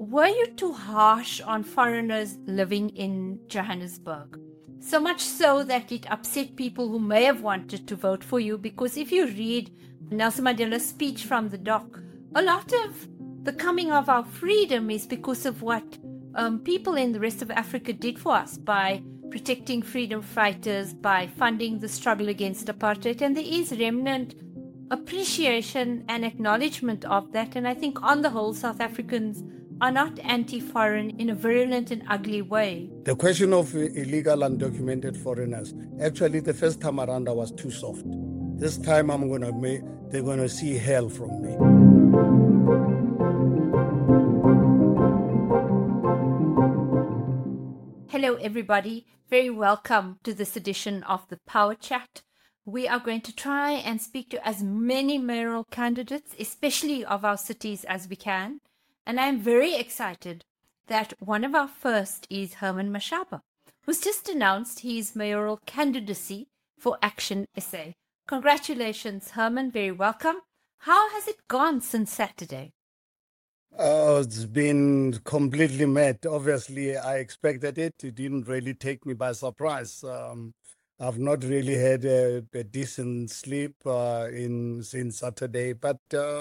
were you too harsh on foreigners living in Johannesburg? So much so that it upset people who may have wanted to vote for you, because if you read Nelson Mandela's speech from the dock, a lot of the coming of our freedom is because of what people in the rest of Africa did for us by protecting freedom fighters, by funding the struggle against apartheid. And there is remnant appreciation and acknowledgement of that. And I think on the whole, South Africans are not anti-foreign in a virulent and ugly way. The question of illegal undocumented foreigners, actually the first time around I was too soft. This time they're gonna see hell from me. Hello everybody, very welcome to this edition of the Power Chat. We are going to try and speak to as many mayoral candidates, especially of our cities, as we can. And I'm very excited that one of our first is Herman Mashaba, who's just announced his mayoral candidacy for Action SA. Congratulations, Herman. Very welcome. How has it gone since Saturday? It's been completely mad. Obviously, I expected it. It didn't really take me by surprise. I've not really had a decent sleep since Saturday, but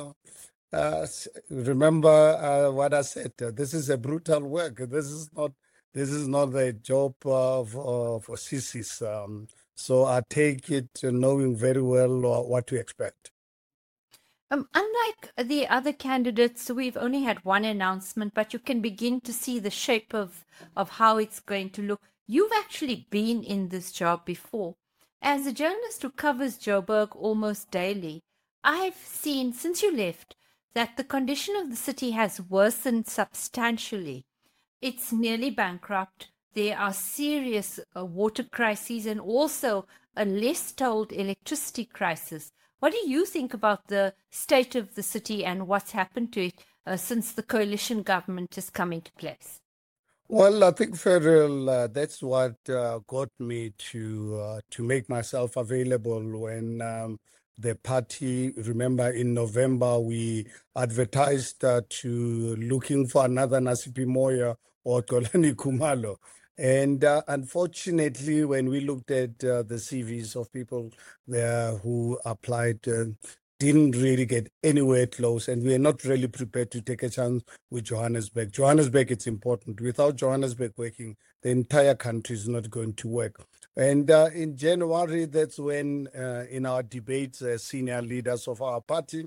remember what I said. This is a brutal work. This is not a job for sissies. So I take it knowing very well what to expect. Unlike the other candidates, we've only had one announcement, but you can begin to see the shape of how it's going to look. You've actually been in this job before. As a journalist who covers Joburg almost daily, I've seen since you left that the condition of the city has worsened substantially. It's nearly bankrupt. There are serious water crises and also a less told electricity crisis. What do you think about the state of the city and what's happened to it since the coalition government has come into place? Well, I think, Federal, that's what got me to make myself available when the party, remember in November, we advertised to looking for another Nasipi Moyo or Tolani Kumalo. And unfortunately, when we looked at the CVs of people there who applied, didn't really get anywhere close, and we are not really prepared to take a chance with Johannesburg. Johannesburg, it's important. Without Johannesburg working, the entire country is not going to work. And in January, that's when, in our debates, senior leaders of our party,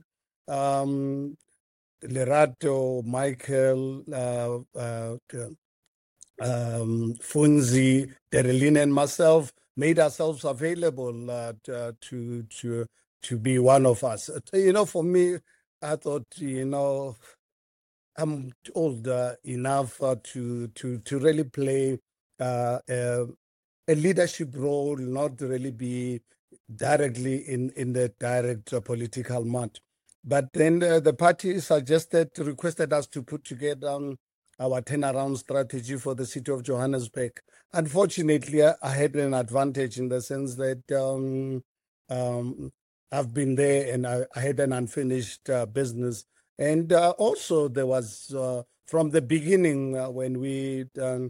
Lerato, Michael, Funzi, Derelin, and myself made ourselves available to be one of us. For me, I thought, I'm old enough to really play a leadership role, not really be directly in the direct political mud. But then the party requested us to put together our turnaround strategy for the city of Johannesburg. Unfortunately, I had an advantage in the sense that I've been there and I had an unfinished business. And also there was, from the beginning, when we,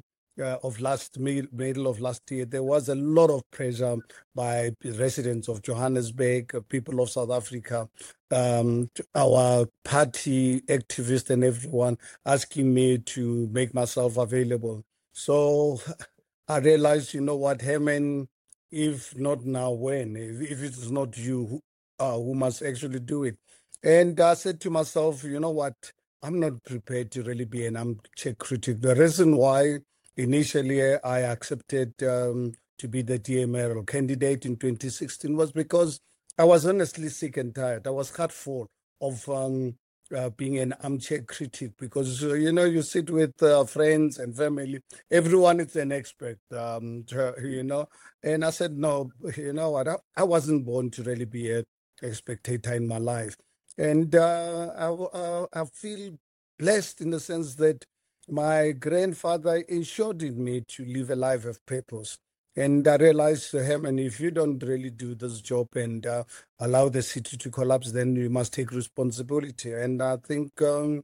middle of last year, there was a lot of pressure by residents of Johannesburg, people of South Africa, our party activists and everyone asking me to make myself available. So I realized, Herman, if not now, when? If it's not you who must actually do it. And I said to myself, you know what? I'm not prepared to really be an armchair critic. The reason why initially I accepted to be the DA mayoral candidate in 2016 was because I was honestly sick and tired. I was heartful of being an armchair critic because, you sit with friends and family. Everyone is an expert, and I said, no, you know what? I wasn't born to really be a spectator in my life. And I feel blessed in the sense that my grandfather ensured in me to live a life of purpose. And I realized, Herman, if you don't really do this job and allow the city to collapse, then you must take responsibility. And I think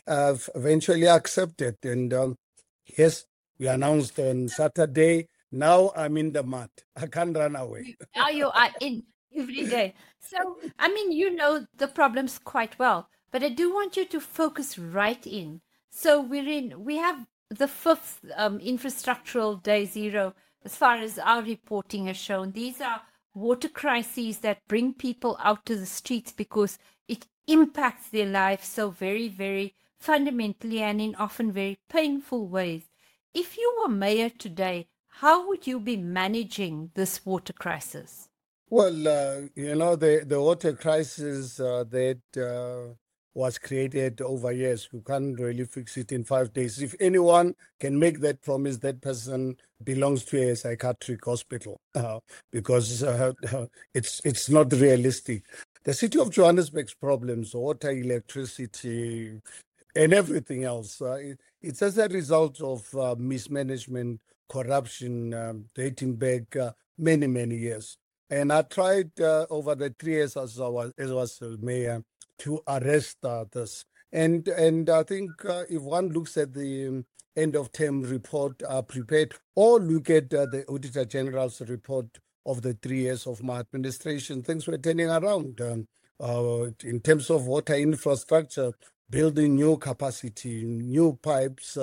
eventually accepted. And yes, we announced on Saturday. Now I'm in the mud. I can't run away. You are in every day. So, I mean, you know the problems quite well, but I do want you to focus right in. So we have the fifth infrastructural day zero as far as our reporting has shown. These are water crises that bring people out to the streets because it impacts their lives so very, very fundamentally and in often very painful ways. If you were mayor today, how would you be managing this water crisis? Well, the water crisis that was created over years, you can't really fix it in 5 days. If anyone can make that promise, that person belongs to a psychiatric hospital because it's not realistic. The city of Johannesburg's problems, water, electricity, and everything else, it's as a result of mismanagement, corruption, dating back many, many years. And I tried over the 3 years as I was mayor to arrest this. And I think if one looks at the end of term report prepared, or look at the Auditor General's report of the 3 years of my administration, things were turning around. In terms of water infrastructure, building new capacity, new pipes,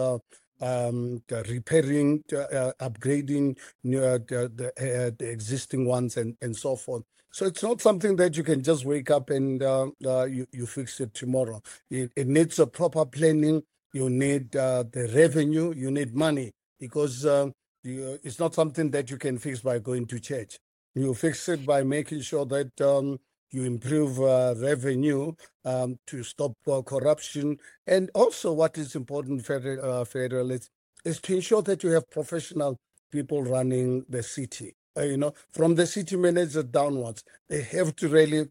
repairing, upgrading the existing ones, and so forth. So it's not something that you can just wake up and you fix it tomorrow. It needs a proper planning. You need the revenue. You need money because it's not something that you can fix by going to church. You fix it by making sure that you improve revenue to stop corruption. And also what is important, federal, is to ensure that you have professional people running the city. From the city manager downwards, they have to really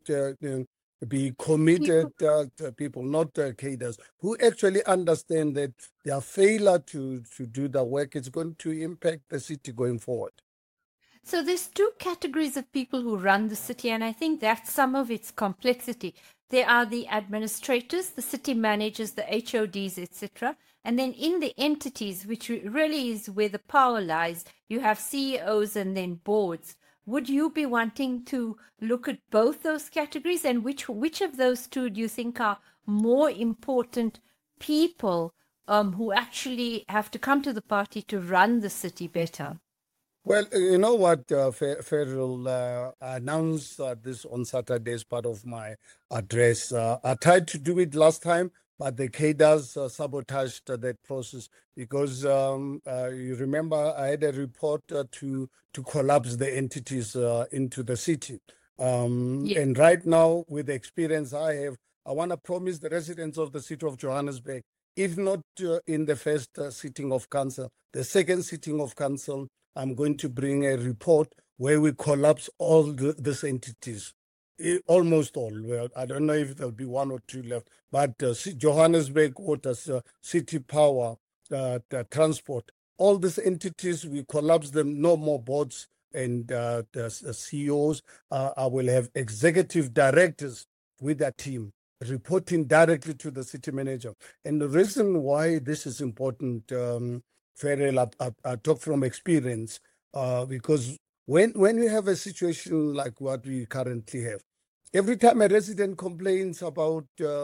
be committed people, not cadres, who actually understand that their failure to do the work is going to impact the city going forward. So there's two categories of people who run the city, and I think that's some of its complexity. There are the administrators, the city managers, the HODs, etc. And then in the entities, which really is where the power lies, you have CEOs and then boards. Would you be wanting to look at both those categories, and which of those two do you think are more important people who actually have to come to the party to run the city better? Well, you know what, Federal announced this on Saturday as part of my address. I tried to do it last time, but the cadres sabotaged that process because you remember I had a report to collapse the entities into the city. Yeah. And right now, with the experience I have, I want to promise the residents of the city of Johannesburg, if not in the first sitting of council, the second sitting of council, I'm going to bring a report where we collapse all these entities, almost all. Well, I don't know if there'll be one or two left, but Johannesburg Waters, City Power, the Transport, all these entities, we collapse them, no more boards and the CEOs. I will have executive directors with their team reporting directly to the city manager. And the reason why this is important, Ferrell, I talk from experience because when you have a situation like what we currently have, every time a resident complains about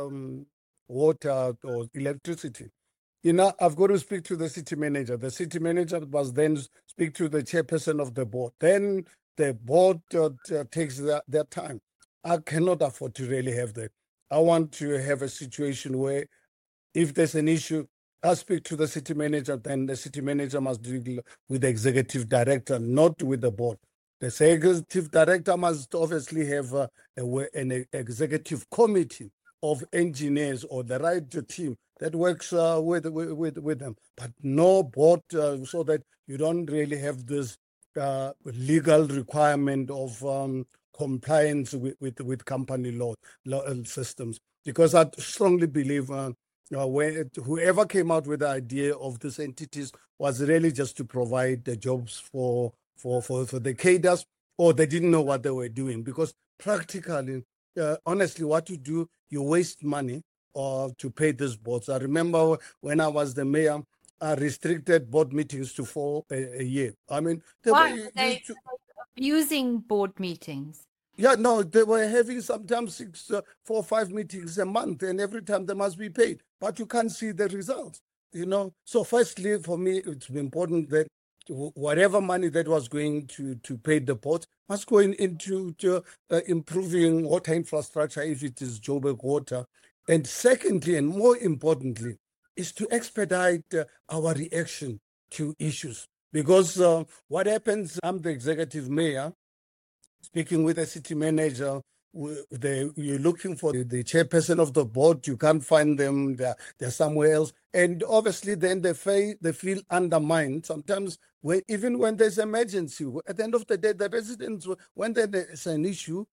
water or electricity, I've got to speak to the city manager. The city manager must then speak to the chairperson of the board. Then the board takes their time. I cannot afford to really have that. I want to have a situation where if there's an issue, I speak to the city manager, then the city manager must deal with the executive director, not with the board. The executive director must obviously have an executive committee of engineers or the right team that works with them, but no board, so that you don't really have this legal requirement of compliance with company law systems. Because I strongly believe whoever came out with the idea of these entities was really just to provide the jobs for the cadres, or they didn't know what they were doing. Because practically, honestly, what you do, you waste money to pay these boards. I remember when I was the mayor, I restricted board meetings to 4 a year. I mean, they Why were were they used to, abusing board meetings? yeah, no, they were having sometimes 4 or 5 meetings a month, and every time they must be paid, but you can't see the results, you know. So firstly, for me, it's important that whatever money that was going to pay the port must go into improving water infrastructure, if it is Joburg water. And secondly, and more importantly, is to expedite our reaction to issues. Because what happens, I'm the executive mayor, speaking with a city manager, you're looking for the chairperson of the board, you can't find them, they're somewhere else. And obviously then they feel undermined. Sometimes even when there's emergency, at the end of the day, the residents, when there's an issue,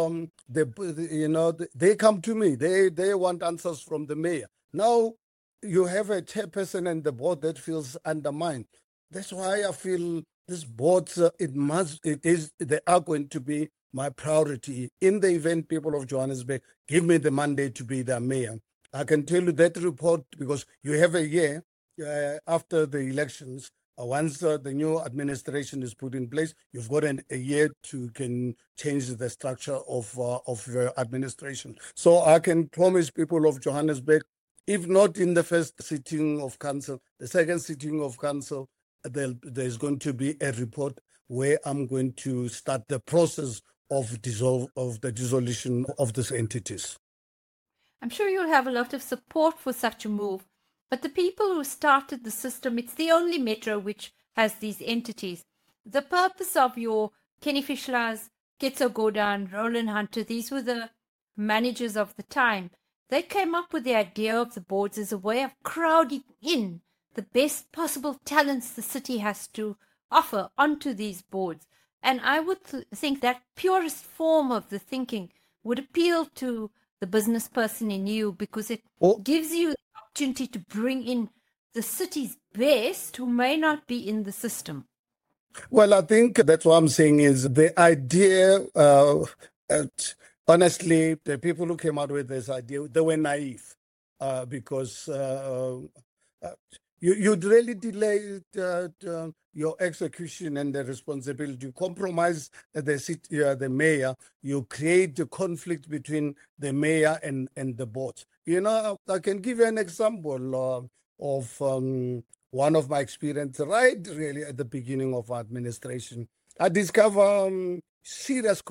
they come to me. They want answers from the mayor. Now you have a chairperson and the board that feels undermined. That's why I feel these boards, they are going to be my priority. In the event people of Johannesburg give me the mandate to be their mayor, I can tell you that report, because you have a year after the elections. Once the new administration is put in place, you've got a year to can change the structure of your administration. So I can promise people of Johannesburg, if not in the first sitting of council, the second sitting of council, there's going to be a report where I'm going to start the process of the dissolution of these entities. I'm sure you'll have a lot of support for such a move, but the people who started the system, it's the only metro which has these entities. The purpose of your Kenny Fischlers, Ketso Godan, Roland Hunter, these were the managers of the time. They came up with the idea of the boards as a way of crowding in the best possible talents the city has to offer onto these boards. And I would think that purest form of the thinking would appeal to the business person in you, because it gives you the opportunity to bring in the city's best who may not be in the system. Well, I think that's what I'm saying is the idea, honestly, the people who came out with this idea, they were naive because you'd really delay your execution and the responsibility. You compromise the mayor. You create the conflict between the mayor and the board. You know, I can give you an example of one of my experience right really at the beginning of administration. I discovered serious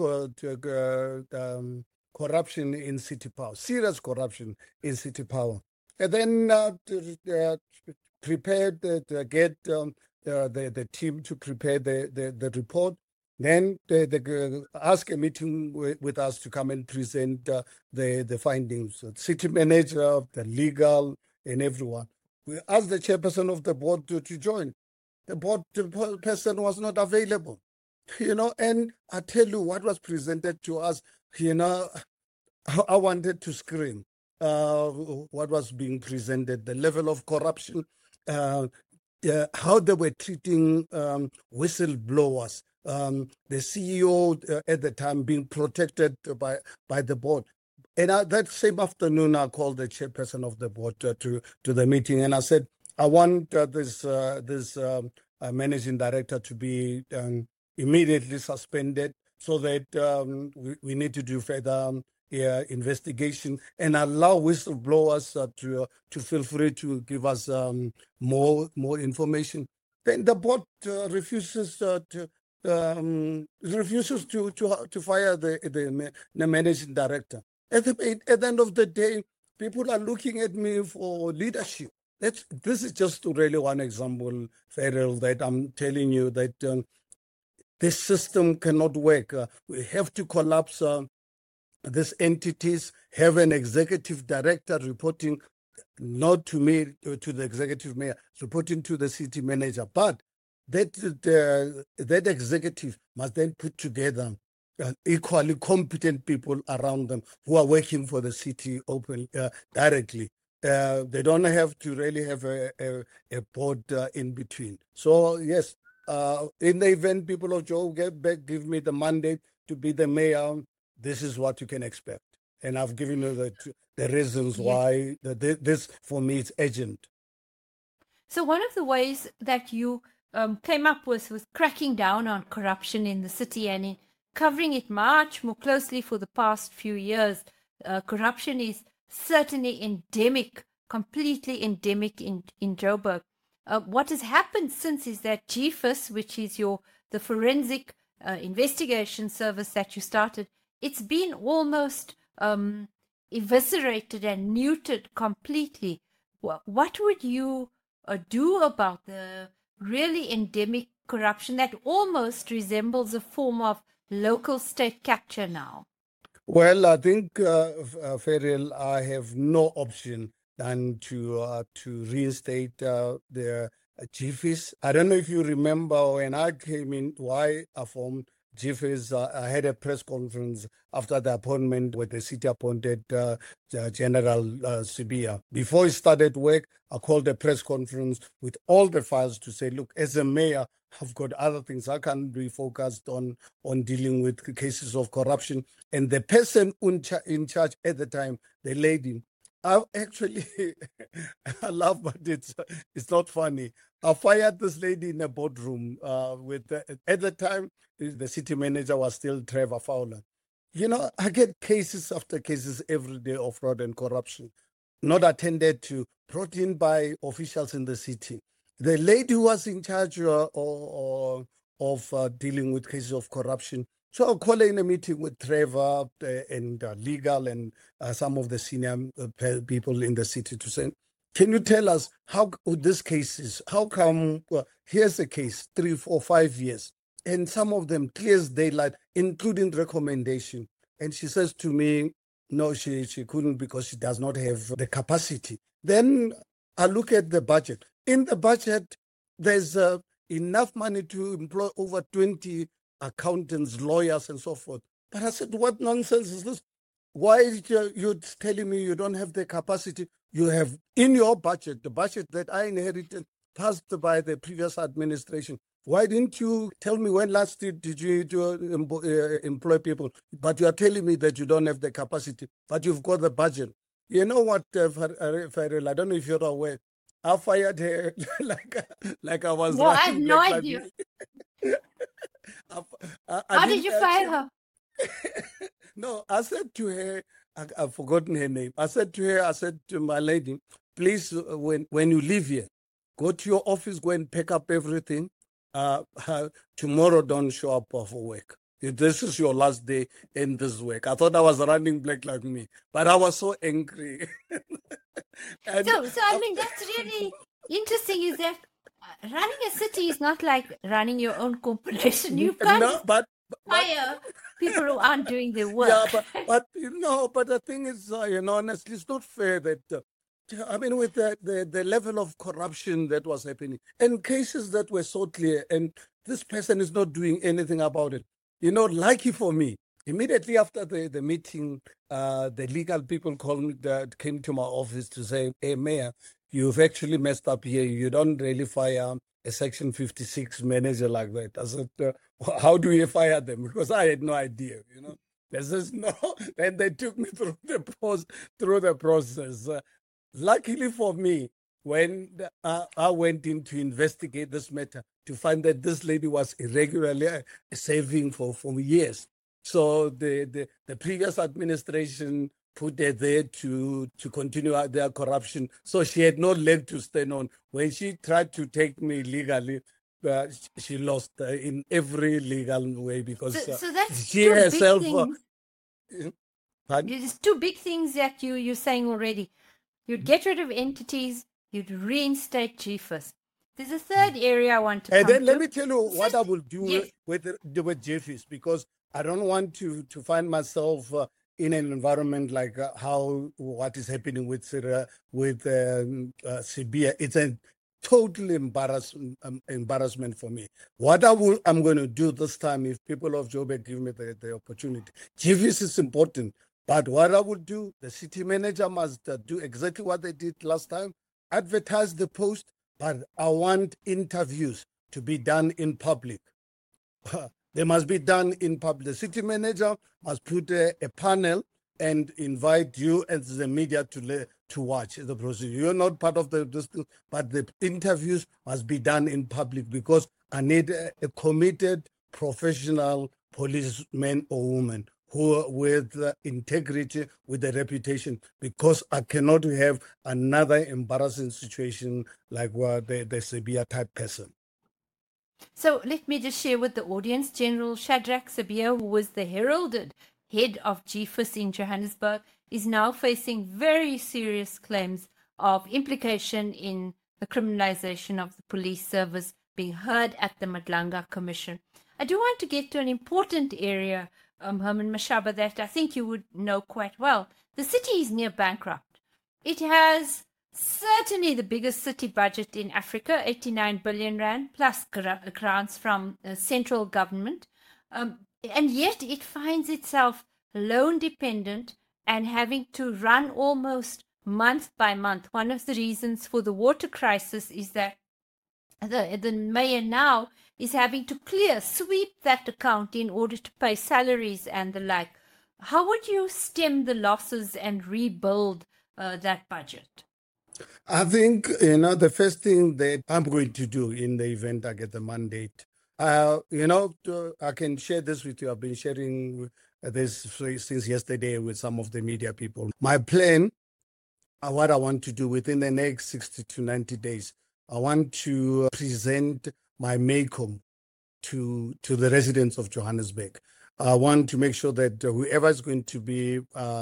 corruption in City Power, serious corruption in City Power. And then prepared to get the team to prepare the report. Then they ask a meeting with us to come and present the findings. The city manager, the legal, and everyone. We asked the chairperson of the board to join. The board person was not available. You know, and I tell you what was presented to us, you know, I wanted to scream. What was being presented, the level of corruption, how they were treating whistleblowers, the CEO at the time being protected by the board. And that same afternoon, I called the chairperson of the board to the meeting, and I said, I want this managing director to be immediately suspended, so that we need to do further investigation and allow whistleblowers to feel free to give us more information. Then the board refuses to fire the managing director. At the end of the day, people are looking at me for leadership. This is just really one example, Federal, that I'm telling you that this system cannot work. We have to collapse these entities, have an executive director reporting not to me, to the executive mayor, reporting to the city manager, but that executive must then put together equally competent people around them who are working for the city directly. They don't have to really have a board in between. So yes, in the event people of Joe give me the mandate to be the mayor, this is what you can expect. And I've given you the reasons why this, for me, is urgent. So one of the ways that you came up with was cracking down on corruption in the city and in covering it much more closely for the past few years. Corruption is certainly endemic, completely endemic in Joburg. What has happened since is that GFIS, which is the forensic investigation service that you started, it's been almost eviscerated and neutered completely. What would you do about the really endemic corruption that almost resembles a form of local state capture now? Well, I think, Ferrell, I have no option than to reinstate the GFIS. I don't know if you remember when I came in, why I formed GFIS. I had a press conference after the appointment with the city-appointed General Sibiya. Before he started work, I called a press conference with all the files to say, look, as a mayor, I've got other things. I can't be focused on dealing with cases of corruption. And the person in charge at the time, the lady, I actually, I laugh, but it's not funny. I fired this lady in a boardroom at the time, the city manager was still Trevor Fowler. You know, I get cases after cases every day of fraud and corruption, not attended to, brought in by officials in the city. The lady who was in charge of dealing with cases of corruption, so I'll call her in a meeting with Trevor and legal and some of the senior people in the city to say, can you tell us how this case is? How come, here's a case, 3, 4, 5 years, and some of them clear as daylight, including recommendation. And she says to me, no, she couldn't because she does not have the capacity. Then I look at the budget. In the budget, there's enough money to employ over 20 accountants, lawyers, and so forth. But I said, what nonsense is this? Why are you telling me you don't have the capacity? You have in your budget, the budget that I inherited, passed by the previous administration. Why didn't you tell me when last did you employ people? But you are telling me that you don't have the capacity, but you've got the budget. You know what, Farrell, I don't know if you're aware. I fired her like I was. Well, I have no idea. How did you fire her? No, I said to her, I've forgotten her name. I said to my lady, please, when you leave here, go to your office, go and pick up everything. Tomorrow, don't show up for work. This is your last day in this work. I thought I was running black like me, but I was so angry. So I mean, that's really interesting, is that running a city is not like running your own corporation. You can't fire people who aren't doing their work. Yeah, but the thing is, honestly, it's not fair that, I mean, with the level of corruption that was happening and cases that were so clear, and this person is not doing anything about it. Lucky for me, immediately after the meeting, the legal people came to my office to say, hey, Mayor, you've actually messed up here. You don't really fire a Section 56 manager like that. I said, how do you fire them? Because I had no idea, There's just no. Then they took me through the process. Luckily for me, when I went in to investigate this matter, to find that this lady was irregularly saving for years. So the previous administration put her there to continue their corruption. So she had no leg to stand on. When she tried to take me legally, she lost in every legal way because so that's she herself. There's two big things that you're saying already. You'd get rid of entities. You'd reinstate GFIS. There's a third area I want to come And then to. let me tell you what I will do with GFIS, because I don't want to find myself in an environment like what is happening with Sibiya. It's a total embarrassment for me. What I'm going to do this time, if people of Joburg give me the opportunity, GFIS is important. But what I would do, the city manager must do exactly what they did last time, advertise the post, but I want interviews to be done in public. They must be done in public. The city manager must put a panel and invite you as the media to watch the procedure. You're not part of this thing, but the interviews must be done in public because I need a committed professional policeman or woman who with integrity, with a reputation, because I cannot have another embarrassing situation like the Sibiya type person. So let me just share with the audience, General Shadrack Sibiya, who was the heralded head of GFIS in Johannesburg, is now facing very serious claims of implication in the criminalization of the police service being heard at the Madlanga Commission. I do want to get to an important area, Herman Mashaba, that I think you would know quite well. The city is near bankrupt. It has certainly the biggest city budget in Africa, 89 billion rand, plus grants from central government. And yet it finds itself loan dependent and having to run almost month by month. One of the reasons for the water crisis is that the mayor now is having to sweep that account in order to pay salaries and the like. How would you stem the losses and rebuild that budget? I think, the first thing that I'm going to do in the event I get the mandate, I can share this with you. I've been sharing this since yesterday with some of the media people. My plan, what I want to do within the next 60 to 90 days, I want to present my MACOM to the residents of Johannesburg. I want to make sure that whoever is going to be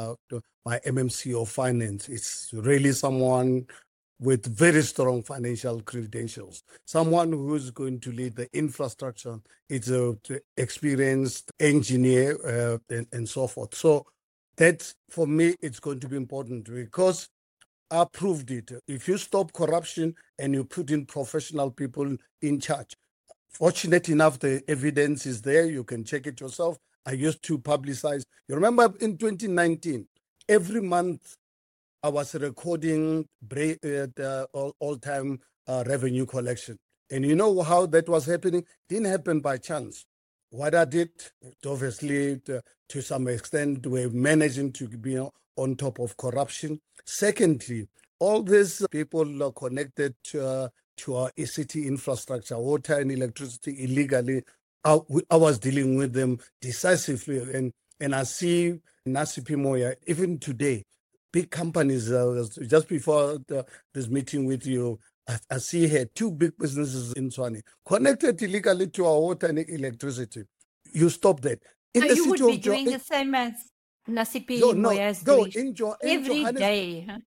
my MMC of finance is really someone with very strong financial credentials, someone who's going to lead the infrastructure. It's an experienced engineer and so forth. So that, for me, it's going to be important because I proved it. If you stop corruption and you put in professional people in charge, fortunate enough, the evidence is there. You can check it yourself. I used to publicize. You remember in 2019, every month I was recording the all-time revenue collection. And you know how that was happening? It didn't happen by chance. What I did, obviously, to some extent, we're managing to be on top of corruption. Secondly, all these people are connected to our city infrastructure, water and electricity illegally. I was dealing with them decisively. And I see Nasipi Moya, even today, big companies, just before this meeting with you, I see here 2 big businesses in Tshwane connected illegally to our water and electricity. You stop that. In so the you would be doing the same as Nasipi Moya is doing every day. Huh?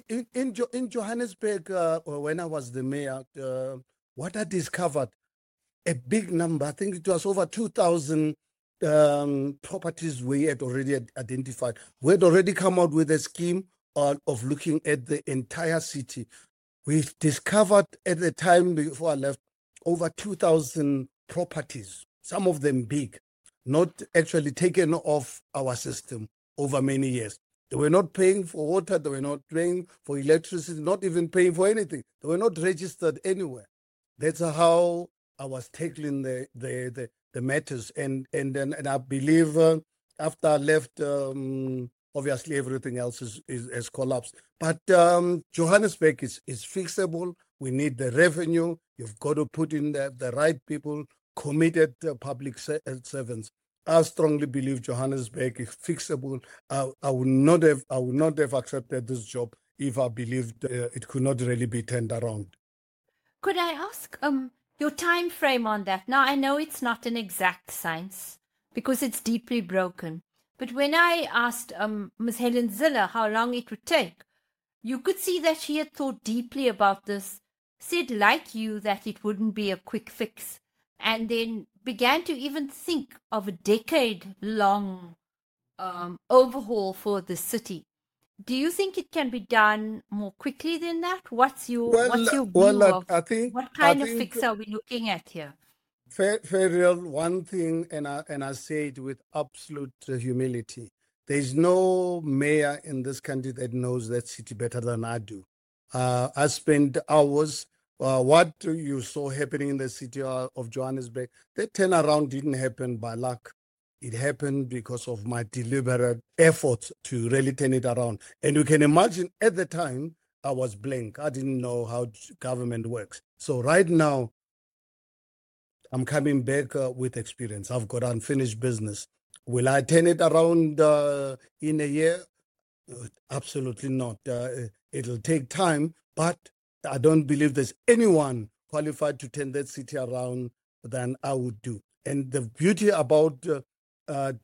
In Johannesburg, when I was the mayor, what I discovered, a big number, I think it was over 2,000 properties we had already identified. We had already come out with a scheme of looking at the entire city. We discovered at the time before I left over 2,000 properties, some of them big, not actually taken off our system over many years. They were not paying for water, they were not paying for electricity, not even paying for anything. They were not registered anywhere. That's how I was tackling the matters. And I believe after I left, obviously everything else has collapsed. But Johannesburg is fixable. We need the revenue. You've got to put in the right people, committed public servants. I strongly believe Johannesburg is fixable. I would not have accepted this job if I believed it could not really be turned around. Could I ask your time frame on that? Now, I know it's not an exact science because it's deeply broken. But when I asked Ms. Helen Zille how long it would take, you could see that she had thought deeply about this, said like you that it wouldn't be a quick fix, and then began to even think of a decade-long overhaul for the city. Do you think it can be done more quickly than that? What's your view of what kind of fix are we looking at here? Very one thing, and I say it with absolute humility. There's no mayor in this country that knows that city better than I do. I spent hours. What you saw happening in the city of Johannesburg, that turnaround didn't happen by luck. It happened because of my deliberate efforts to really turn it around. And you can imagine at the time, I was blank. I didn't know how government works. So right now, I'm coming back with experience. I've got unfinished business. Will I turn it around in a year? Absolutely not. It'll take time, but I don't believe there's anyone qualified to turn that city around than I would do. And the beauty about and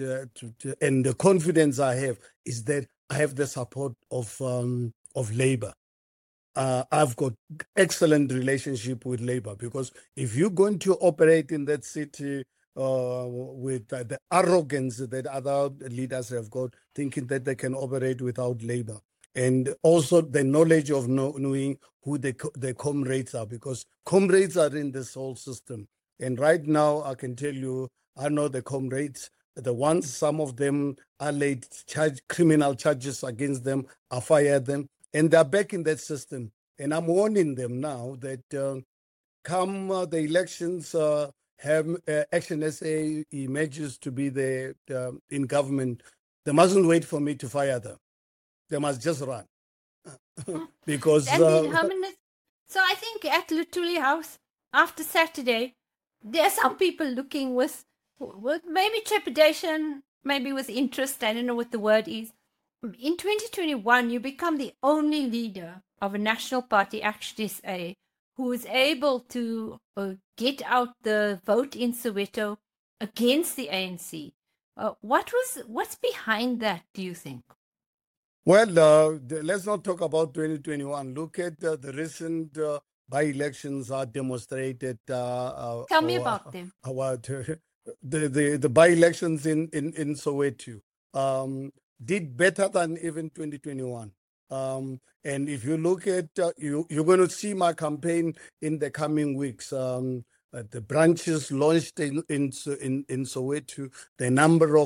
the confidence I have is that I have the support of labor. I've got excellent relationship with labor, because if you're going to operate in that city with the arrogance that other leaders have got, thinking that they can operate without labor, and also the knowledge of knowing who the comrades are, because comrades are in this whole system. And right now, I can tell you, I know the comrades. The ones, some of them are laid criminal charges against them, I fired them, and they're back in that system. And I'm warning them now that come the elections, Action SA emerges to be in government, they mustn't wait for me to fire them. They must just run. Because And then Herman, so I think at Luthuli House, after Saturday, there are some people looking with maybe trepidation, maybe with interest. I don't know what the word is. In 2021, you become the only leader of a national party, Action SA, who is able to get out the vote in Soweto against the ANC. What's behind that, do you think? Well, let's not talk about 2021. Look at the recent by-elections are demonstrated. Tell me about them. The by-elections in Soweto did better than even 2021. And if you look at, you're going to see my campaign in the coming weeks. The branches launched in Soweto, the number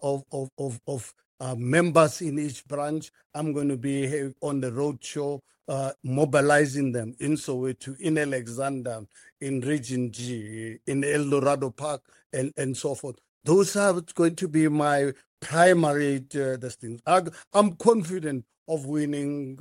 of members in each branch. I'm going to be on the road show, mobilizing them in Soweto, in Alexander, in Region G, in El Dorado Park, and so forth. Those are going to be my primary things. I'm confident of winning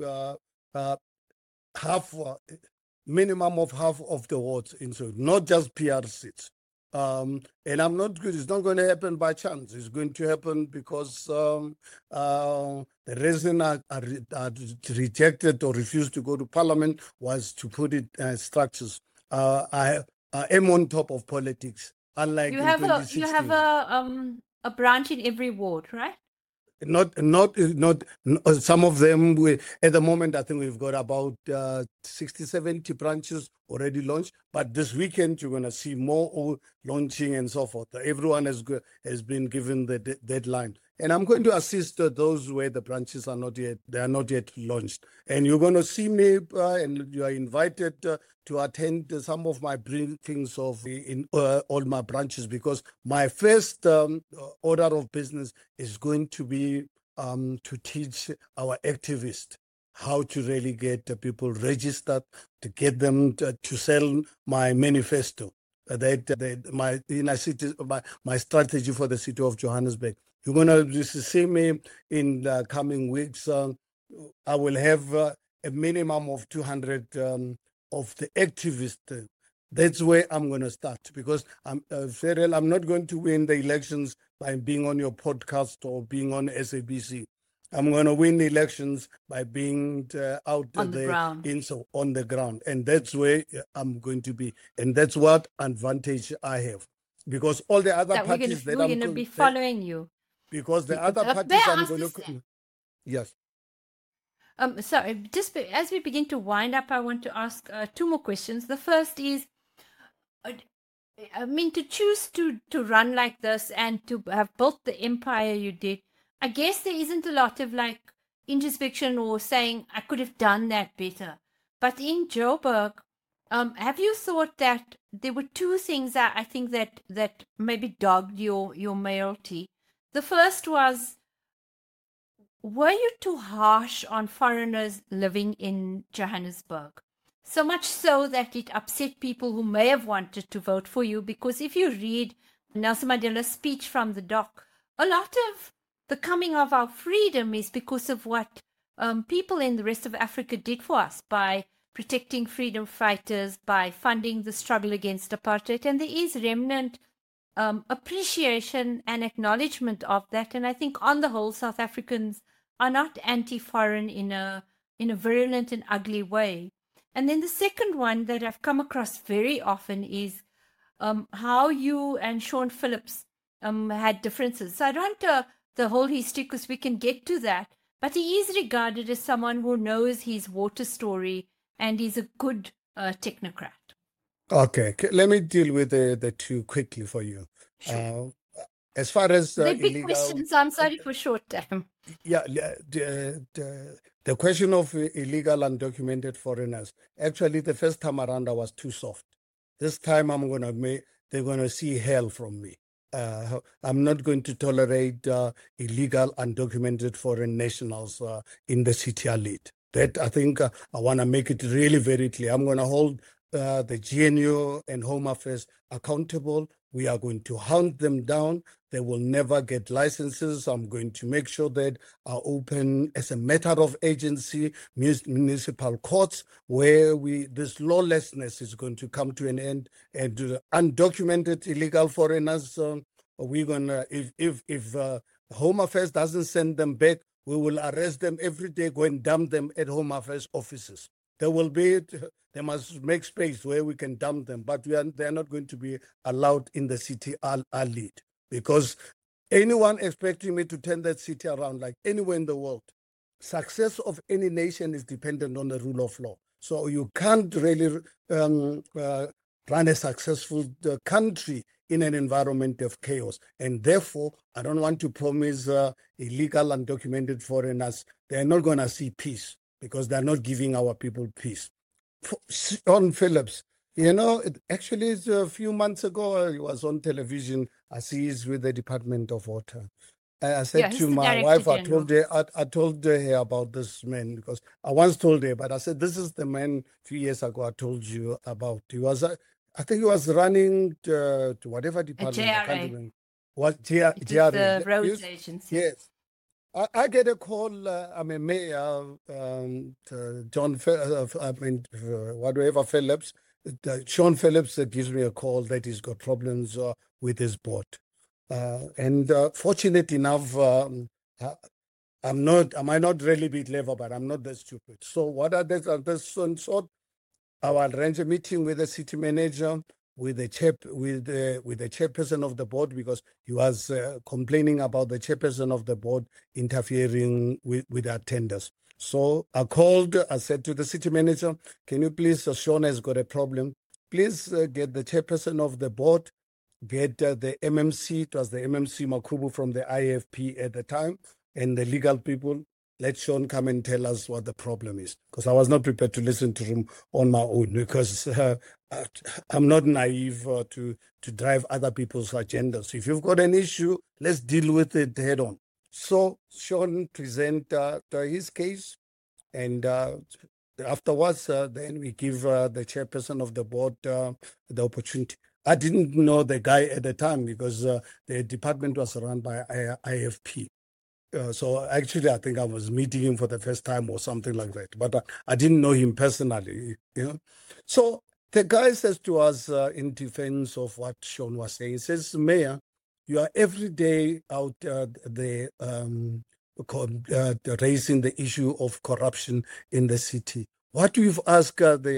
minimum of half of the votes in Soweto, not just PR seats. And I'm not good. It's not going to happen by chance. It's going to happen because the reason I rejected or refused to go to Parliament was to put it structures. I am on top of politics. Unlike you have a branch in every ward, right? Not some of them. At the moment, I think we've got about 60, 70 branches already launched. But this weekend, you're going to see more launching and so forth. Everyone has been given the deadline. And I'm going to assist those where the branches are not yet launched. And you're going to see me, and you are invited to attend some of my briefings in all my branches, because my first order of business is going to be to teach our activists how to really get people registered, to get them to sell my manifesto, my strategy for the city of Johannesburg. You're going to see me in the coming weeks. I will have a minimum of 200 of the activists. That's where I'm going to start, because I'm not going to win the elections by being on your podcast or being on SABC. I'm going to win the elections by being out on there on the ground. And that's where I'm going to be. And that's what advantage I have. Because all the other parties we're going to be following you. Because the other parties I'm going to... Yes. Sorry, just as we begin to wind up, I want to ask two more questions. The first is, I mean, to choose to run like this and to have built the empire you did, I guess there isn't a lot of like introspection or saying, I could have done that better. But in Joburg, have you thought that there were two things that I think that maybe dogged your mayoralty? The first was, were you too harsh on foreigners living in Johannesburg? So much so that it upset people who may have wanted to vote for you, because if you read Nelson Mandela's speech from the dock, a lot of the coming of our freedom is because of what people in the rest of Africa did for us by protecting freedom fighters, by funding the struggle against apartheid. And there is remnant appreciation and acknowledgement of that. And I think on the whole, South Africans are not anti-foreign in a virulent and ugly way. And then the second one that I've come across very often is how you and Sean Phillips had differences. So I don't the whole history because we can get to that. But he is regarded as someone who knows his water story and is a good technocrat. Okay, let me deal with the two quickly for you. Sure. As far as They're big illegal, questions. I'm sorry for short time. yeah, the question of illegal undocumented foreigners. Actually, the first time around, I was too soft. This time, they're gonna see hell from me. I'm not going to tolerate illegal undocumented foreign nationals in the city I lead. That I think I want to make it really very clear. I'm going to hold the GNU and Home Affairs accountable. We are going to hunt them down. They will never get licenses. I'm going to make sure that are open as a matter of agency, municipal courts, where this lawlessness is going to come to an end. And undocumented illegal foreigners, we're gonna if Home Affairs doesn't send them back, we will arrest them every day, go and dump them at Home Affairs offices. They must make space where we can dump them, but they're not going to be allowed in the city I'll lead. Because anyone expecting me to turn that city around, like anywhere in the world, success of any nation is dependent on the rule of law. So you can't really run a successful country in an environment of chaos. And therefore, I don't want to promise illegal undocumented foreigners, they're not going to see peace because they're not giving our people peace. Sean Phillips, actually, it's a few months ago, he was on television as he is with the Department of Water. I said to my wife, I told her about this man because I once told her, but I said, this is the man a few years ago I told you about. I think he was running to whatever department. JRA. I can't remember. What, JRA? The roads agency. Yes. I get a call. I'm a mayor, John, whatever Phillips. Sean Phillips gives me a call that he's got problems with his board. And fortunate enough, I might not really be clever, but I'm not that stupid. So what I did, I will arrange a meeting with the city manager, with the chairperson of the board, because he was complaining about the chairperson of the board interfering with our tenders. So I called, I said to the city manager, can you please, Sean has got a problem. Please get the chairperson of the board, get the MMC, it was the MMC Makubu from the IFP at the time, and the legal people. Let Sean come and tell us what the problem is, because I was not prepared to listen to him on my own, because I'm not naive to drive other people's agendas. If you've got an issue, let's deal with it head on. So Sean presented his case, and afterwards, then we give the chairperson of the board the opportunity. I didn't know the guy at the time because the department was run by IFP. So actually, I think I was meeting him for the first time or something like that. But I didn't know him personally, So the guy says to us in defense of what Sean was saying, he says, Mayor, you are every day out there raising the issue of corruption in the city. What we've asked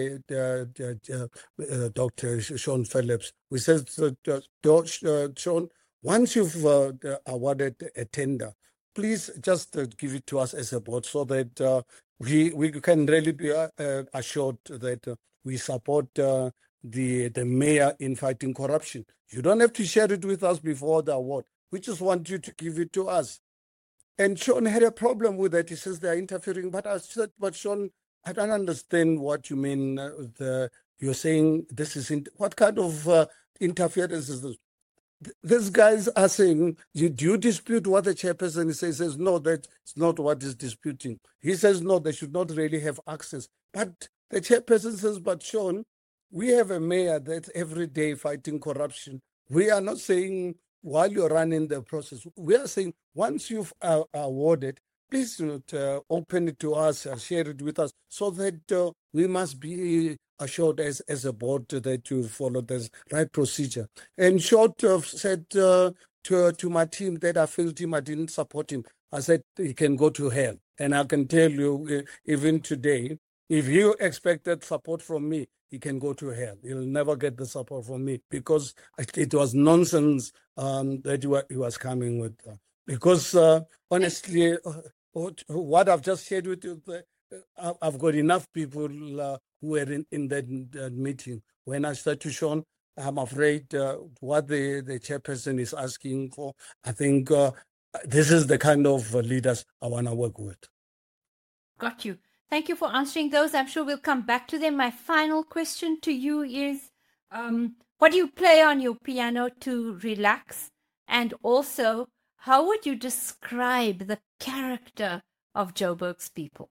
Dr. Sean Phillips, we said, Sean, once you've awarded a tender, please just give it to us as a board so that we can really be assured that we support the mayor in fighting corruption. You don't have to share it with us before the award. We just want you to give it to us. And Sean had a problem with that. He says they're interfering. But I said, but Sean, I don't understand what you mean. You're saying this is what kind of interference is this? These guys are saying, do you dispute what the chairperson says? No, that's not what he's disputing. He says, no, they should not really have access. But the chairperson says, but Sean, we have a mayor that's every day fighting corruption. We are not saying while you're running the process. We are saying once you've awarded, please open it to us, share it with us, so that we must be assured as a board that you follow the right procedure. And short of said to my team that I felt him, I didn't support him. I said he can go to hell. And I can tell you, even today, if you expected support from me, he can go to hell. He'll never get the support from me because it was nonsense that he was coming with. Because honestly, what I've just shared with you, I've got enough people who were in that meeting. When I start to Sean, I'm afraid what the chairperson is asking for, I think this is the kind of leaders I want to work with. Got you. Thank you for answering those. I'm sure we'll come back to them. My final question to you is, what do you play on your piano to relax? And also, how would you describe the character of Joburg's people?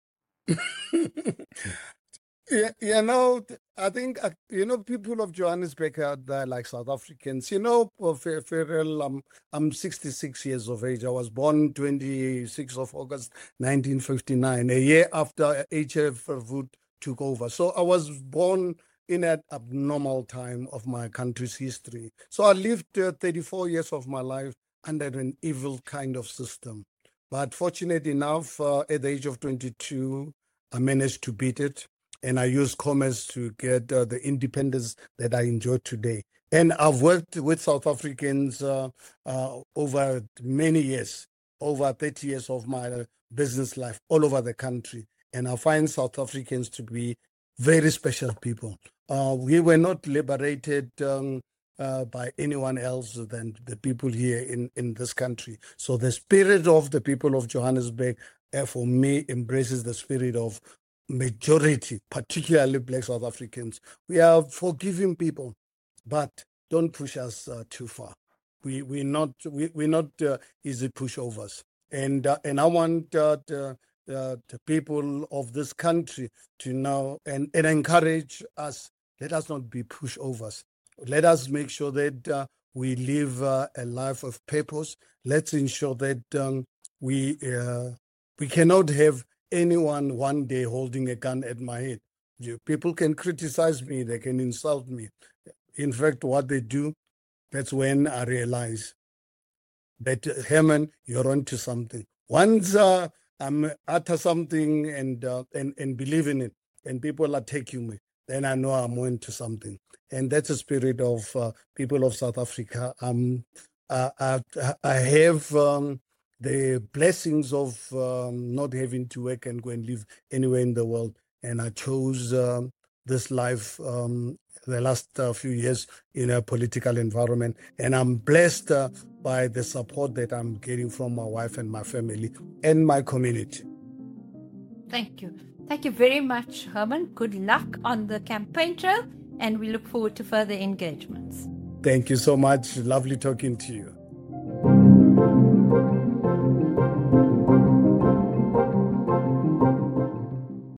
Yeah, I think, people of Johannesburg are like South Africans. Ferrell, I'm 66 years of age. I was born 26th of August, 1959, a year after H.F. Verwoerd took over. So I was born in an abnormal time of my country's history. So I lived 34 years of my life under an evil kind of system. But fortunate enough, at the age of 22, I managed to beat it. And I used commerce to get the independence that I enjoy today. And I've worked with South Africans over many years, over 30 years of my business life all over the country. And I find South Africans to be very special people. We were not liberated by anyone else than the people here in this country. So the spirit of the people of Johannesburg, for me, embraces the spirit of majority, particularly Black South Africans. We are forgiving people, but don't push us too far. We're not easy pushovers, and I want the people of this country to know and encourage us. Let us not be pushovers. Let us make sure that we live a life of purpose. Let's ensure that we cannot have anyone one day holding a gun at my head. People can criticize me, they can insult me. In fact, what they do, that's when I realize that, Herman, you're onto something. Once I'm utter something and believe in it, and people are taking me, then I know I'm onto something. And that's the spirit of people of South Africa. I have the blessings of not having to work and go and live anywhere in the world. And I chose this life the last few years in a political environment. And I'm blessed by the support that I'm getting from my wife and my family and my community. Thank you. Thank you very much, Herman. Good luck on the campaign trail, and we look forward to further engagements. Thank you so much. Lovely talking to you.